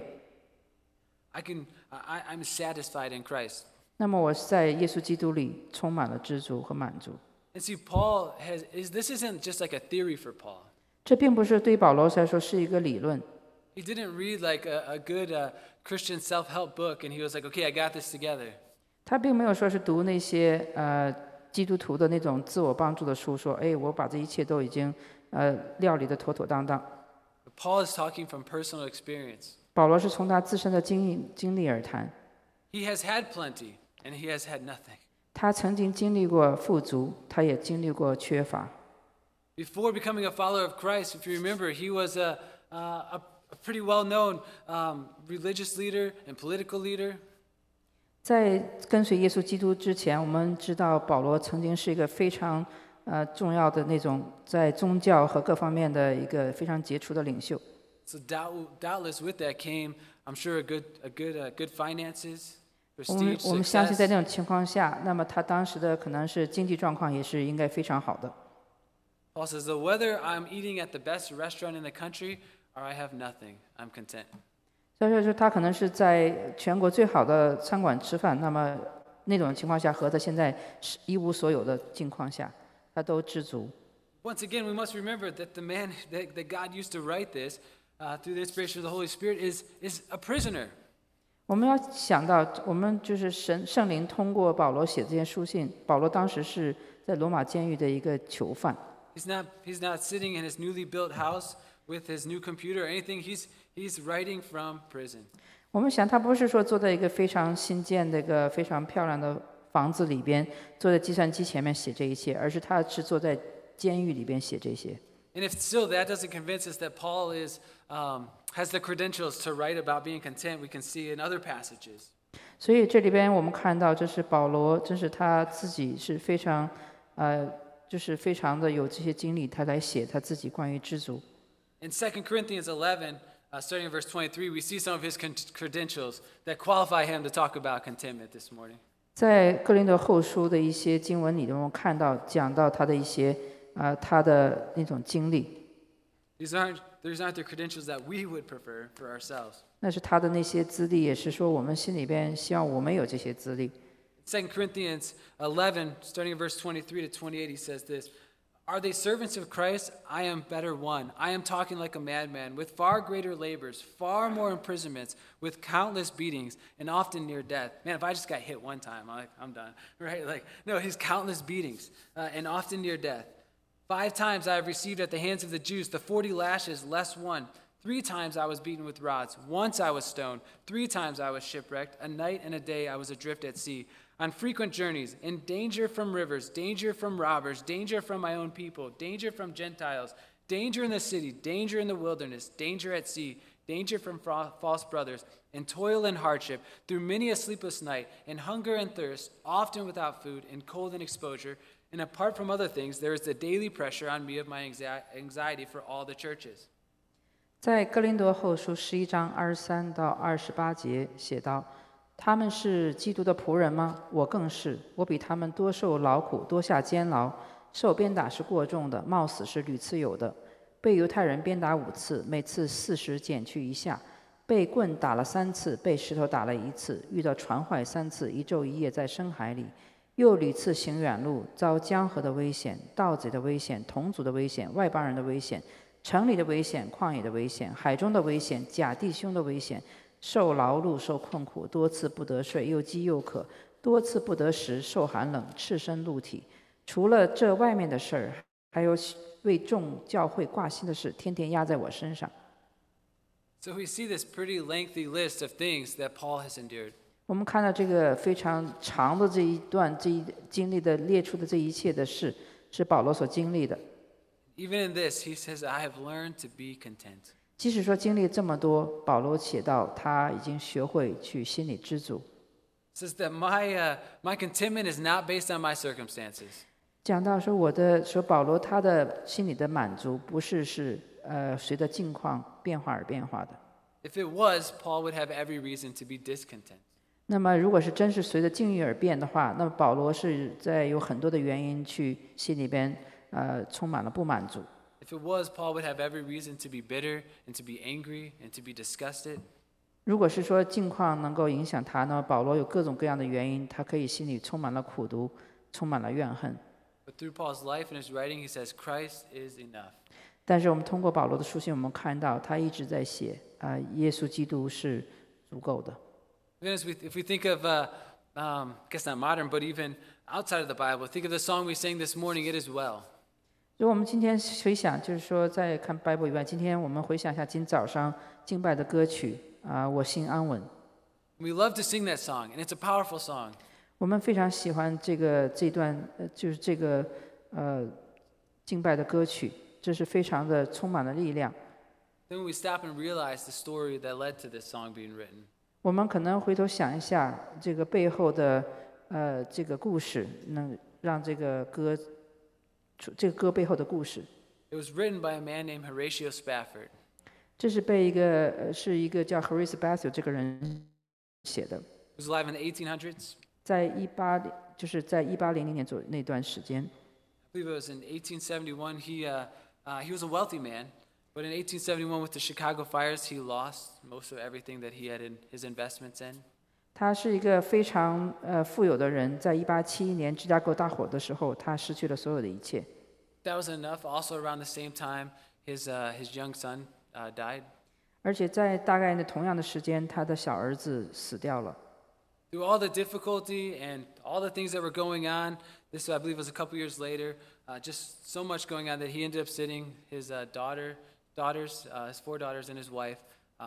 S2: I'm satisfied in Christ.
S1: 那么我在耶稣基督里充满了知足和满足。
S2: And see, Paul this isn't just like a theory for Paul.
S1: 这并不是对保罗来说是一个理论，
S2: He didn't read like a good Christian self-help book and he was like, okay, I got this together.
S1: 他并没有说是读那些基督徒的那种自我帮助的书，说，我把这一切都已经料理得妥妥当当。
S2: Paul is talking from personal experience.
S1: 保罗是从他自身的经历而谈，
S2: He has had plenty and he has had nothing.
S1: 他曾经经历过富足，他也经历过缺乏。
S2: Before becoming a follower of Christ, if you remember, he was a pretty well-known religious leader and political leader.
S1: 在跟随耶稣基督之前，我们知道保罗曾经是一个非常重要的那种在宗教和各方面的一个非常杰出的领袖。
S2: So doubtless with that came, I'm sure, good finances,
S1: 我们
S2: prestige,
S1: 相信在
S2: success.
S1: 那种情况下，那么他当时的可能是经济状况也是应该非常好的。
S2: Paul says, "Though whether I'm eating at the best restaurant in the country or I have nothing, I'm content."
S1: 所以说他可能是在全国最好的餐馆吃饭，那么那种情况下和他现在是一无所有的境况下，他都知足。
S2: Once again, we must remember that the man that God used to write this through the inspiration of the Holy Spirit is a prisoner.
S1: 我们要想到，我们就是圣灵通过保罗写这些书信，保罗当时是在罗马监狱的一个囚犯。
S2: He's not sitting in his newly built house with his new computer or anything. He's writing from prison.
S1: 我们想，他不是说坐在一个非常新建的一个非常漂亮的房子里边，坐在计算机前面写这一切，而是他是坐在监狱里边写这些。
S2: And if still that doesn't convince us that Paul has the credentials to write about being content, we can see in other passages.
S1: 所以这里边我们看到，这是保罗，这是他自己是非常，就是非常的有这些经历，他来写他自己关于知足。
S2: In 2 Corinthians 11, starting in verse 23, we see some of his credentials that qualify him to talk about contentment this morning.
S1: 在哥林多后书的一些经文里，我们看到讲到他的一些他的那种经历，
S2: These aren't the credentials that we would prefer for ourselves.
S1: 那是他的那些资历，也是说我们心里边希望我们有这些资历。
S2: 2 Corinthians 11, starting in verse 23 to 28, he says this, "Are they servants of Christ? I am better one. I am talking like a madman, with far greater labors, far more imprisonments, with countless beatings, and often near death." Man, if I just got hit one time, I'm done, right? No, he's countless beatings, and often near death. 5 times I have received at the hands of the Jews the 40 lashes less one. 3 times I was beaten with rods. Once I was stoned. 3 times I was shipwrecked. A night and a day I was adrift at sea. On frequent journeys, in danger from rivers, danger from robbers, danger from my own people, danger from Gentiles, danger in the city, danger in the wilderness, danger at sea, danger from false brothers, and toil and hardship, through many a sleepless night, and hunger and thirst, often without food, and cold and exposure. And apart from other things, there is the daily pressure on me of my anxiety for all the churches.
S1: 在哥林多后书11章23到28节写道： 他们是基督的仆人吗？我更是，我比他们多受劳苦，多下监牢，受鞭打是过重的，冒死是屡次有的。被犹太人鞭打5次，每次40减去1下；被棍打了3次，被石头打了1次，遇到船坏3次，一昼一夜在深海里。又屡次行远路，遭江河的危险、盗贼的危险、同族的危险、外邦人的危险、城里的危险、旷野的危险、海中的危险、假弟兄的危险，受劳碌、受困苦，多次不得睡，又饥又渴，多次不得食，受寒冷，赤身露体。除了这外面的事儿，还有为众教会挂心的事，天天压在我身上。
S2: So we see this pretty lengthy list of things that Paul has endured.
S1: 我们看到这个非常长的这一段经历的列出的这一切的事，是保罗所经历的。
S2: Even in this, he says, I have learned to be content.
S1: 即使说经历这么多，保罗写到他已经学会去心里知足。
S2: Says that my contentment is not based on my circumstances.
S1: 讲到说保罗他的心里的满足不是随着境况变化而变化的。
S2: If it was, Paul would have every reason to be discontent.
S1: 那么如果是真是随着境遇而变的话，那么保罗是在有很多的原因去心里边充满了不满足。
S2: If it was, Paul would have every reason to be bitter and to be angry and to be disgusted.
S1: 如果是说境况能够影响他，那么保罗有各种各样的原因，他可以心里充满了苦毒，充满了怨恨。
S2: But through Paul's life and his writing, he says, Christ is enough.
S1: 但是我们通过保罗的书信，我们看到他一直在写耶稣基督是足够的。
S2: If we think of, I guess not modern, but even outside of the Bible, think of the song we sang this morning, It Is Well.
S1: 如果我们今天回想，就是说在看 Bible 以外，今天我们回想一下今早上敬拜的歌曲我心安稳。
S2: We love to sing that song, and it's a powerful song.
S1: 我们非常喜欢这段就是这个敬拜的歌曲，这是非常的充满了力量。
S2: Then we stop and realize the story that led to this song being written.
S1: 我们可能回头想一下这个背后的这个故事，能让这个歌背后的故事。
S2: It was written by a man named Horatio Spafford.
S1: 这是是一个叫 Horace Spafford 这个人写的。
S2: He was alive in the 1800s.
S1: 在1800年左右那段时间。
S2: I believe it was in 1871. He was a wealthy man, but in 1871 with the Chicago fires, he lost most of everything that he had in his investments in.
S1: 他是一个非常富有的人，在1871年芝加哥大火的时候，他失去了所有的一切。
S2: That was enough. Also around the same time, his young son died.
S1: 而且在大概同样的时间，他的小儿子死掉了。
S2: Through all the difficulty and all the things that were going on, this I believe was a couple years later, just so much going on that he ended up sending his his 4 daughters and his wife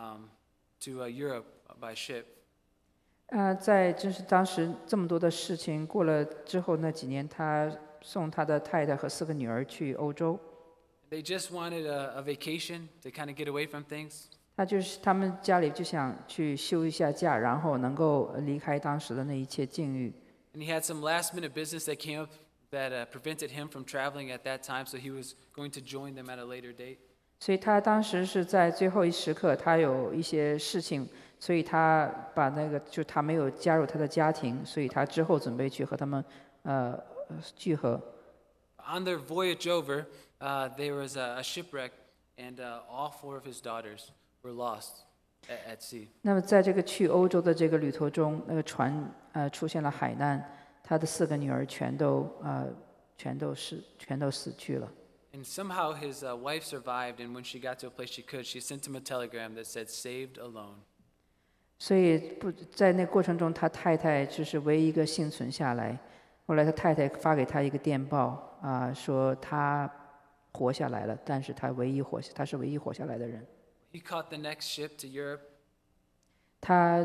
S2: to Europe by ship.
S1: 在就是当时这么多的事情过了之后那几年，他送他的太太和4个女儿去欧洲。
S2: They just wanted a vacation to kind of get away from things.
S1: 他们家里就想去休一下假，然后能够离开当时的那一切境遇。
S2: And he had some last-minute business that came up that prevented him from traveling at that time, so he was going to join them at a later date.
S1: 所以他当时是在最后一时刻，他有一些事情，所以他把他没有加入他的家庭，所以他之后准备去和他们聚合。
S2: On their voyage over, there was a shipwreck, and all 4 of his daughters were lost at sea.
S1: 那么在这个去欧洲的这个旅途中，那个船出现了海难，他的4个女儿全都死去了。
S2: And somehow his wife survived, and when she got to a place she could, she sent him a telegram that said, "Saved alone."
S1: 所以在那过程中，他太太就是唯一一个幸存下来。后来他太太发给他一个电报说他活下来了，但是他是唯一活下来的人。
S2: He caught the next ship to Europe.
S1: 他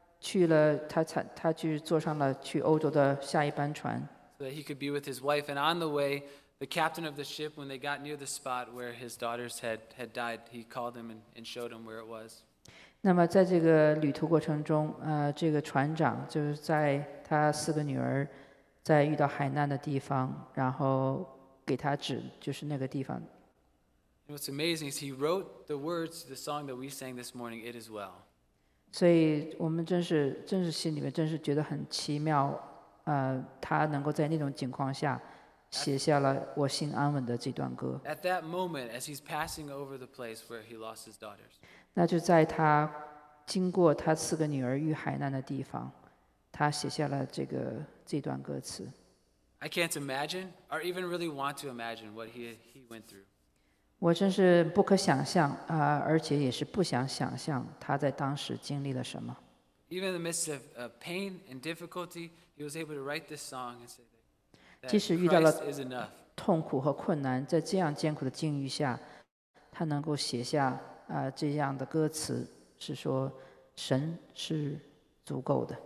S1: 去坐上了去欧洲的下一班船。
S2: So that he could be with his wife. And on the way, the captain of the ship, when they got near the spot where his daughters had died, he called them and showed them where it was.
S1: 那么在这个旅途过程中，这个船长就是在他4个女儿在遇到海难的地方，然后给他指就是那个地方。
S2: And what's amazing is he wrote the words to the song that we sang this morning, "It Is Well."
S1: 所以我们真是心里面真是觉得很奇妙，他能够在那种情况下写下了我心安稳的这段歌。
S2: At that moment, as he's passing over the place where he lost his daughters,
S1: 那就在他经过他4个女儿遇海难的地方，他写下了这段歌词。
S2: I can't imagine or even really want to imagine what he went through.
S1: 我真是不可想象而且也是不想想象他在当时经历了什么。
S2: Even in the midst of pain and difficulty, he was able to write this song and say that
S1: 即使遇到了
S2: Christ is enough.
S1: 痛苦和困难，在这样艰苦的境遇下，他能够写下这样的歌词，是说神是足够的。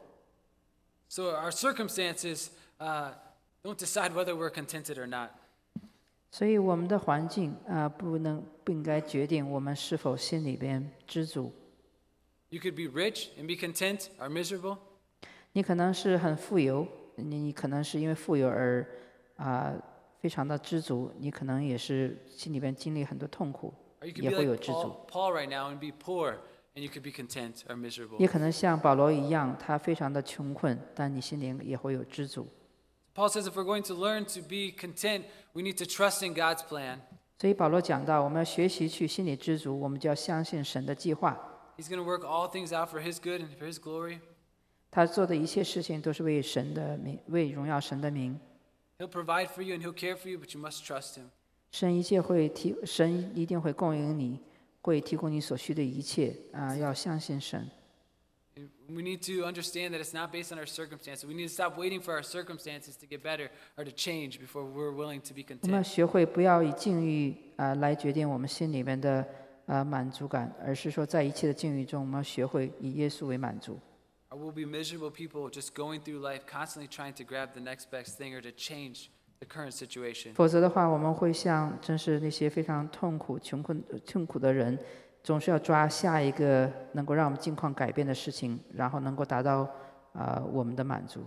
S2: So our circumstances don't decide whether we're contented or not.
S1: 所以我们的环境不应该决定我们是否心里边知足。
S2: You could be rich and be content or miserable.
S1: 你可能是很富有，你可能是因为富有而非常的知足，你可能也是心里边经历很多痛苦，
S2: Or you could
S1: 也
S2: be
S1: 会有
S2: like
S1: 知足。
S2: Paul right now and be poor, and you could be content or miserable.
S1: 也可能像保罗一样，他非常的穷困，但你心里也会有知足。
S2: Paul says if we're going to learn to be content, we need to trust in God's plan.
S1: 所以保罗讲到，我们要学习去心里知足，我们就要相信神的计划。
S2: He's going to work all things out for his good and for his glory.
S1: 他做的一切事情都是为神的名，为荣耀神的名。
S2: He'll provide for you and he'll care for you, but you must trust him.
S1: 神一定会供应你，会提供你所需的一切要相信神。
S2: And we need to understand that it's not based on our circumstances. We need to stop waiting for our circumstances to get better or to change before we're willing to be
S1: 我们要
S2: content.
S1: 学会不要以境遇来决定我们心里面的满足感，而是说在一切的境遇中，我们要学会以耶稣为满足。
S2: Or we'll be miserable people just going through life, constantly trying to grab the next best thing or to change the current situation.
S1: 否则的话，我们会像真是那些非常痛苦的人，总是要抓下一个能够让我们境况改变的事情，然后能够达到我们的满足。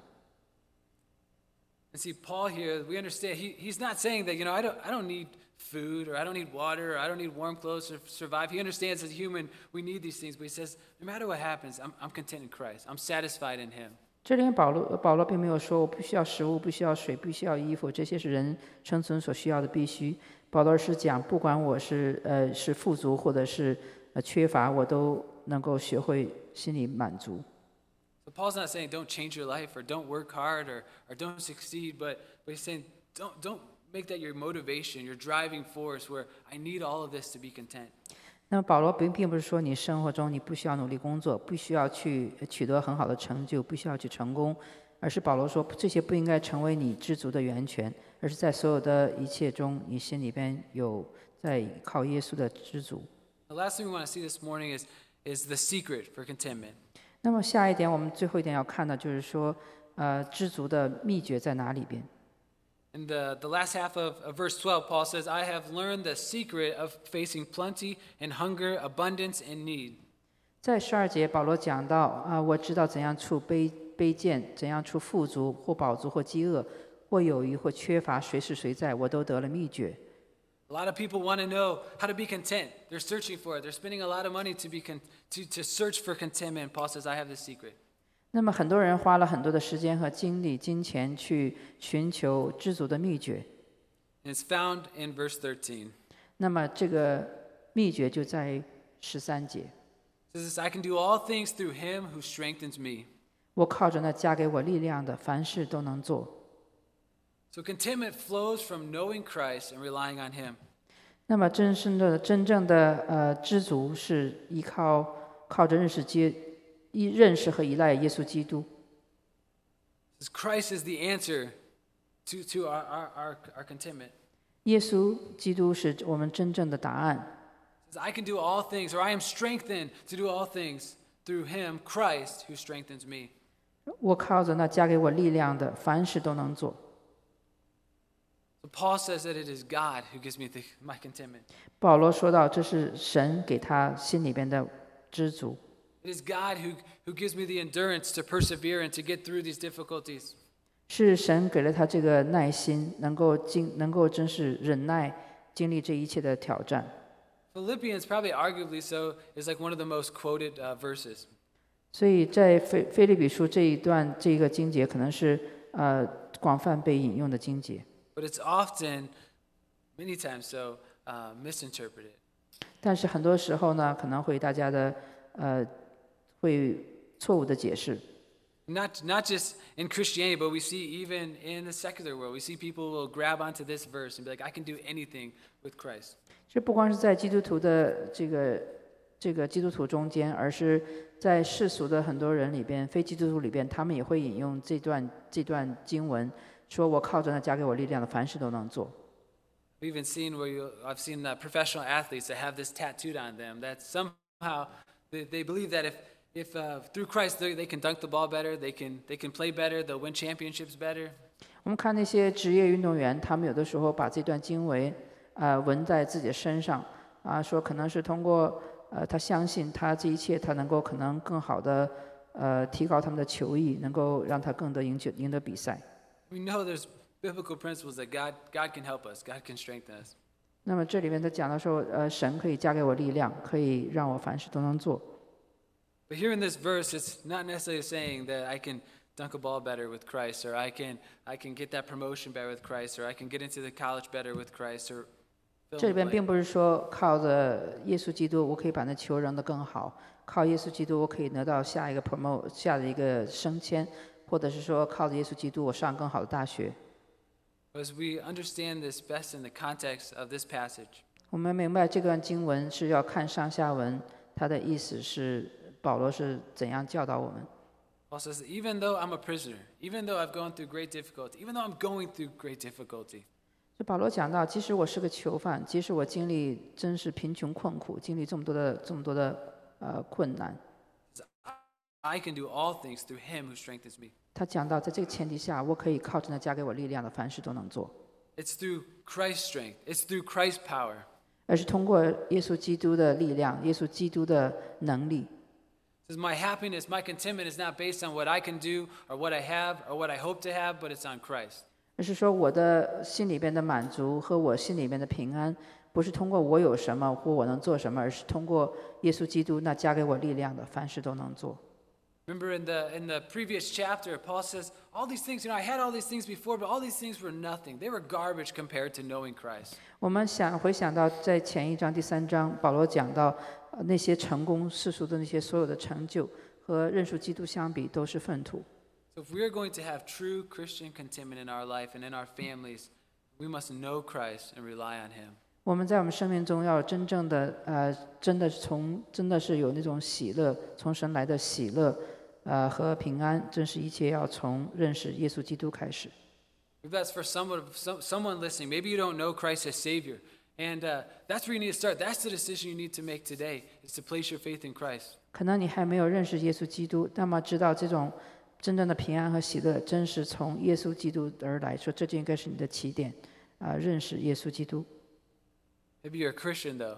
S2: And see, Paul here, we understand, he's not saying that, I don't need food or I don't need water or I don't need warm clothes to survive. He understands as a human, we need these things, but he says, no matter what happens, I'm content in Christ. I'm satisfied in him.
S1: 这里面保罗并没有说我不需要食物，不需要水，不需要衣服，这些是人生存所需要的必须。保罗是讲，不管我是富足或者是缺乏，我都能够学会心里满足。
S2: So Paul's not saying don't change your life or don't work hard or don't succeed, but he's saying don't make that your motivation, your driving force where I need all of this to be content.
S1: 那么保罗并不是说你生活中你不需要努力工作，不需要去取得很好的成就，不需要去成功，而是保罗说这些不应该成为你知足的源泉，而是在所有的一切中，你心里边有在靠耶稣的知足。
S2: The last thing we want to see this morning is the secret for contentment.
S1: 那么下一点，我们最后一点要看的就是说，知足的秘诀在哪里边？
S2: In the last half of verse 12, Paul says, I have learned the secret of facing plenty and hunger, abundance and need.
S1: 在12节，保罗讲到我知道怎样处卑贱，怎样处富足，或饱足，或饥饿，或有余，或缺乏，谁是谁在，我都得了秘诀。
S2: A lot of people want to know how to be content. They're searching for it. They're spending a lot of money to search for contentment. Paul says, I have the secret.
S1: 那么很多人花了很多的时间和精力、金钱去寻求知足的秘诀。
S2: And it's found in verse 13.
S1: 那么这个秘诀就在13节。
S2: It says, I can do all things through him who strengthens me.
S1: 我靠着那加给我力量的，凡事都能做。
S2: So contentment flows from knowing Christ and relying on him.
S1: 那么真正的知足是靠着认识和依赖耶稣基督。
S2: It says Christ is the answer to our contentment.
S1: 耶稣基督是我们真正的答案。
S2: It says, I can do all things, or I am strengthened to do all things through him, Christ, who strengthens me.
S1: 我靠着那加给我力量的，凡事都能做。
S2: So Paul says that it is God who gives me my contentment.
S1: 保罗说到，这是神给他心里边的知足。
S2: It is God who gives me the endurance to persevere and to get through these difficulties.
S1: 是神给了他这个耐心，能够真是忍耐，经历这一切的挑战。
S2: Philippians, probably arguably so, is like one of the most quoted verses.
S1: 所以在腓立比书这一段这个经节可能是广泛被引用的经节，
S2: but it's often, many times so, misinterpreted.
S1: 但是很多时候呢，可能会大家的会错误的解释。
S2: Not just in Christianity, but we see even in the secular world, we see people will grab onto this verse and be like, I can do anything with Christ.
S1: 这不光是在基督徒的这个基督徒中间，而是在世俗的很多人里边，非基督徒里边，他们也会引用这段经文，说我靠着那加给我力量的，凡事都能做。
S2: We've even seen I've seen professional athletes that have this tattooed on them that somehow they believe that if through Christ they can dunk the ball better, they can play better, they'll win championships better.
S1: 我们看那些职业运动员，他们有的时候把这段经文纹在自己的身上，说可能是通过他相信他这一切，他能够可能更好的提高他们的球艺，能够让他更得赢得比赛。
S2: We know there's biblical principles that God can help us, God can strengthen us.
S1: 那么这里面他讲到说，神可以加给我力量，可以让我凡事都能做。
S2: But here in this verse, it's not necessarily saying that I can dunk a ball better with Christ, or I can get that promotion better with Christ, or I can get into the college better with Christ, or
S1: 这里边并不是说靠着耶稣基督，我可以把那球扔得更好；靠耶稣基督，我可以得到下一个升迁，或者是说靠着耶稣基督，我上更好的大学。
S2: As we understand this best in the context of this passage,
S1: 我们明白这段经文是要看上下文，它的意思是保罗是怎样教导我们。
S2: Paul says, even though I'm a prisoner, even though I've gone through great difficulty, even though I'm going through great difficulty,
S1: 就保罗讲到，即使我是个囚犯，即使我经历真是贫穷困苦，经历这么多的困难，
S2: I can do all things through him who strengthens me.
S1: 他讲到，在这个前提下，我可以靠着那加给我力量的，凡事都能做。
S2: It's through Christ's strength. It's through Christ's power.
S1: 而是通过耶稣基督的力量，耶稣基督的能力。
S2: It says, my happiness, my contentment is not based on what I can do or what I have or what I hope to have, but it's on Christ.
S1: 而是说，我的心里边的满足和我心里边的平安，不是通过我有什么或我能做什么，而是通过耶稣基督那加给我力量的，凡事都能做。
S2: Remember in the previous chapter, Paul says, all these things, I had all these things before, but all these things were nothing. They were garbage compared to knowing Christ.
S1: 我们回想到在前一章第3章，保罗讲到，那些成功世俗的那些所有的成就和认识基督相比，都是粪土。
S2: So if we are going to have true Christian contentment in our life and in our families, we must know Christ and rely on him.
S1: 我们在我们生命中要真正的真的是有那种喜乐，从神来的喜乐，和平安，真是一切要从认识耶稣基督开始。
S2: If that's for someone listening, maybe you don't know Christ as Savior, and that's where you need to start. That's the decision you need to make today, is to place your faith in Christ.
S1: 可能你还没有认识耶稣基督，那么知道这种真正的平安和喜乐，真是从耶稣基督而来，说这就应该是你的起点，认识耶稣基督。
S2: Maybe you're a Christian though.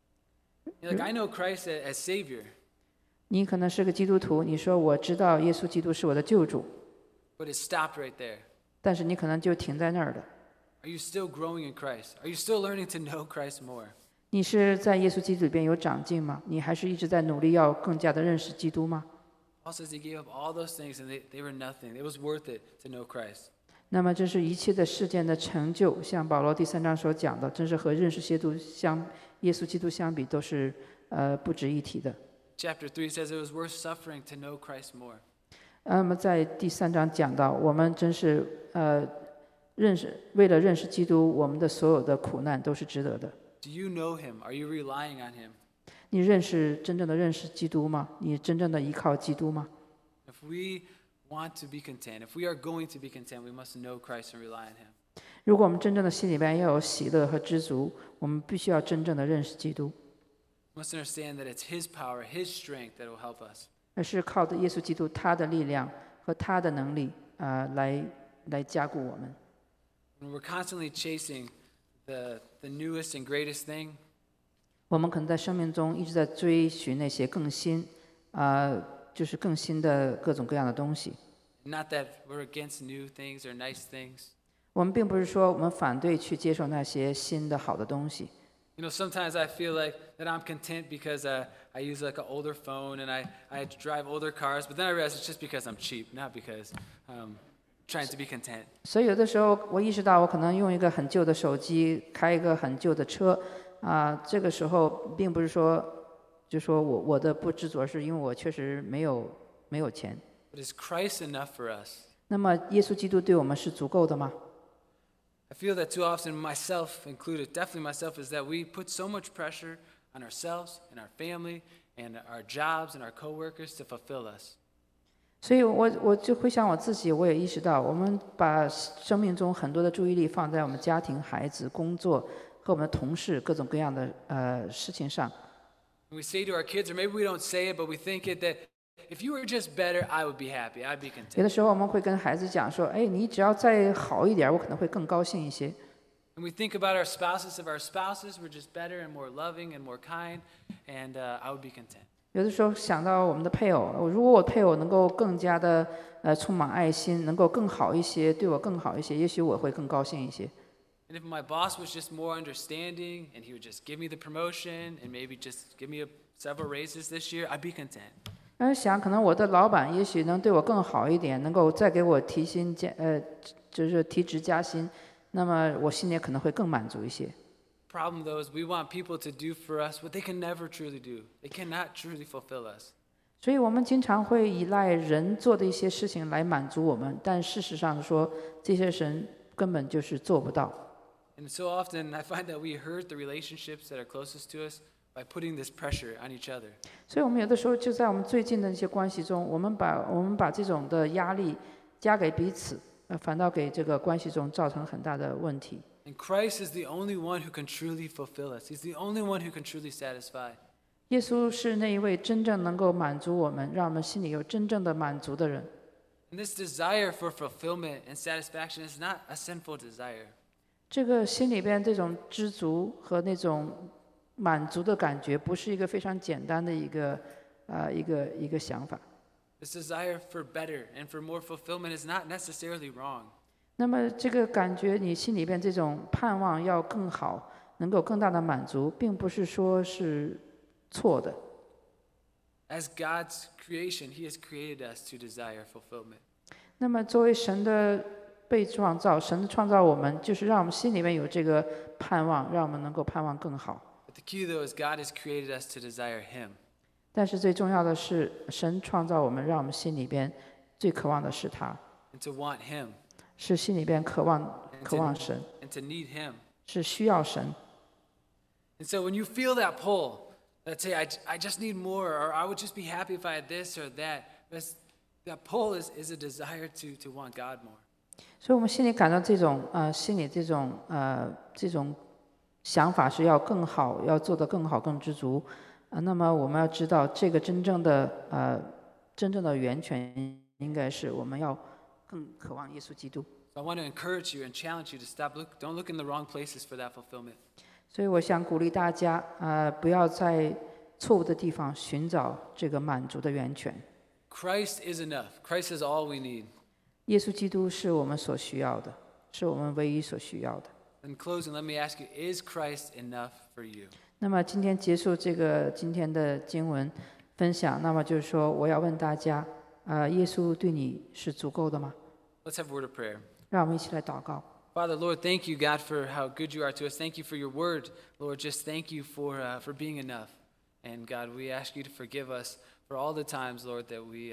S2: You're like, I know Christ as Savior,
S1: 你可能是个基督徒，你说我知道耶稣基督是我的救主，
S2: but it stopped right there.
S1: 但是你可能就停在那儿了。
S2: Are you still growing in Christ? Are you still learning to know Christ more?
S1: 你是在耶稣基督里边有长进吗？你还是一直在努力要更加的认识基督吗？
S2: Paul says he gave up all those things and they were nothing. It was worth it to know Christ.
S1: 那么这是一切的事件的成就，像保罗第3章所讲的，真是和认识耶稣基督相比，都是不值一提的。
S2: Chapter 3 says it was worth suffering to know Christ more.
S1: 那么在第3章讲到，我们真是为了认识基督，我们的所有的苦难都是值得的。
S2: Do you know him? Are you relying on him?
S1: 你真正的认识基督吗？你真正的依靠基督吗？
S2: If we want to be content, if we are going to be content, we must know Christ and rely on him.
S1: 如果我们真正的心里边要有喜乐和知足，我们必须要真正的认识基督，
S2: We must understand that it's his power, his strength that will help us.
S1: 而是靠着耶稣基督他的力量和他的能力来加固我们。
S2: When we're constantly chasing the newest and greatest thing,
S1: 我们可能在生命中一直在追寻那些更新，就是更新的各种各样的东西。
S2: not that we're against new things or nice things.
S1: 我们并不是说我们反对去接受那些新的好的东西，
S2: You know, sometimes I feel like that I'm content because I use like an older phone and I drive older cars, but then I realize it's just because I'm cheap, not because I'm trying to be content.
S1: 所以有的时候我意识到，我可能用一个很旧的手机，开一个很旧的车，这个时候并不是说，就说我的不知足，而是因为我确实没有钱。
S2: But is Christ enough for us?
S1: 那么耶稣基督对我们是足够的吗？
S2: I feel that too often, myself included, definitely myself, is that we put so much pressure on ourselves and our family and our jobs and our coworkers to fulfill us.
S1: 所以我就回想我自己，我也意识到，我们把生命中很多的注意力放在我们家庭、孩子、工作和我们的同事各种各样的事情上。
S2: And we say to our kids, or maybe we don't say it, but we think it, that if you were just better, I would be happy, I'd be
S1: 有
S2: content.
S1: 的时候我们会跟孩子讲说：“哎，你只要再好一点，我可能会更高兴一些。”
S2: And we think about our spouses. If our spouses were just better and more loving and more kind, and I would be content.
S1: 有的时候想到我们的配偶，如果我配偶能够更加的充满爱心，能够更好一些，对我更好一些，也许我会更高兴一些。
S2: And if my boss was just more understanding and he would just give me the promotion and maybe just give me several raises this year, I'd be content.
S1: 想可能我的老板也许能对我更好一点，能够再给我就是提职加薪，那么我心里可能会更满足一些。
S2: Problem though is we want people to do for us what they can never truly do. They cannot truly fulfill us.
S1: 所以我们经常会依赖人做的一些事情来满足我们，但事实上说，这些神根本就是做不到。
S2: And so often I find that we hurt the relationships that are closest to us by putting this pressure on each other.
S1: 所以我们有的时候就在我们最近的一些关系中，我们把这种的压力加给彼此，反倒给这个关系中造成很大的问题。
S2: And Christ is the only one who can truly fulfill us. He's the only one who can truly satisfy.
S1: 耶稣是那一位真正能够满足我们，让我们心里有真正的满足的人。
S2: And this desire for fulfillment and satisfaction is not a sinful desire.
S1: 这个心里边这种知足和那种满足的感觉，不是一个非常简单的一个想法。
S2: This desire for better and for more fulfillment is not necessarily wrong.
S1: 那么这个感觉，你心里边这种盼望要更好，能够更大的满足，并不是说是错的。
S2: As God's creation, He has created us to desire fulfillment.
S1: 那么作为神的被创造，神的创造我们，就是让我们心里面有这个盼望，让我们能够盼望更好。
S2: But the key, though, is God has created us to desire Him.
S1: 但是最重要的是，神创造我们，让我们心里边最渴望的是他，
S2: And to want Him.
S1: 是心里边渴望神，
S2: And to need Him.
S1: 是需要神。
S2: And so when you feel that pull, let's say, I just need more, or I would just be happy if I had this or that. That pull is a desire to want God more.
S1: 所以我们心里感到这种心里这种想法是要更好，要做得更好、更知足。那么我们要知道，这个真正的源泉应该是我们要更渴望耶稣基督。
S2: So I want to encourage you and challenge you to don't look in the wrong places for that fulfillment.
S1: 所以我想鼓励大家，不要在错误的地方寻找这个满足的源泉。
S2: Christ is enough. Christ is all we need.
S1: 耶稣基督是我们所需要的，是我们唯一所需要的。
S2: In closing, let me ask you, is Christ enough for you?
S1: 那么今天结束今天的经文分享，那么就是说，我要问大家，耶稣对你是足够的吗？
S2: Let's have a word of prayer.
S1: 让我们一起来祷告。
S2: Father, Lord, thank you, God, for how good you are to us. Thank you for your word. Lord, just thank you for being enough. And God, we ask you to forgive us for all the times, Lord, that we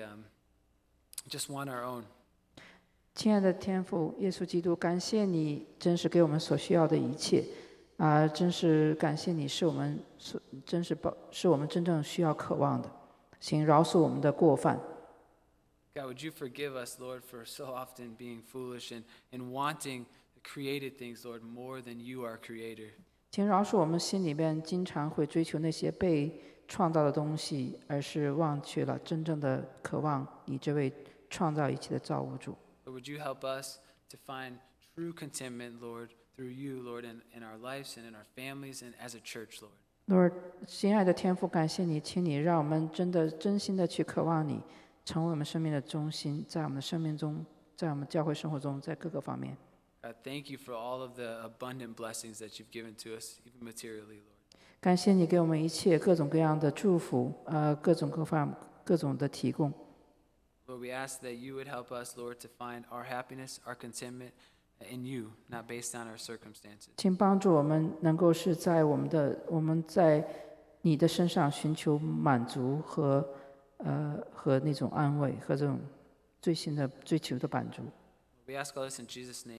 S2: just want our own.
S1: 亲爱的天父，耶稣基督，感谢你，真是给我们所需要的一切，真是感谢你，是我们真正需要渴望的，请饶恕我们的过犯。
S2: God, would you forgive us, Lord, for so often being foolish and wanting created things, Lord, more than you are creator.
S1: 请饶恕我们心里边经常会追求那些被创造的东西，而是忘却了真正的渴望你这位创造一切的造物主。
S2: But would you help us to find true contentment, Lord, through you, Lord, in our lives and in our families and as a church, Lord.
S1: Lord，亲爱的天父，感谢你，请你让我们真心的去渴望你，成为我们生命的中心，在我们的生命中，在我们教会生活中，在各个方面。
S2: God, thank you for all of the abundant blessings that you've given to us, even materially, Lord.
S1: 感谢你给我们一切各种各样的祝福，各种的提供。
S2: Lord, we ask that you would help us, Lord, to find our happiness, our contentment in you, not based on our circumstances.
S1: 请帮助我们能够是在我们在你的身上寻求满足和那种安慰和这种追求的满足。
S2: We ask all this in Jesus' name.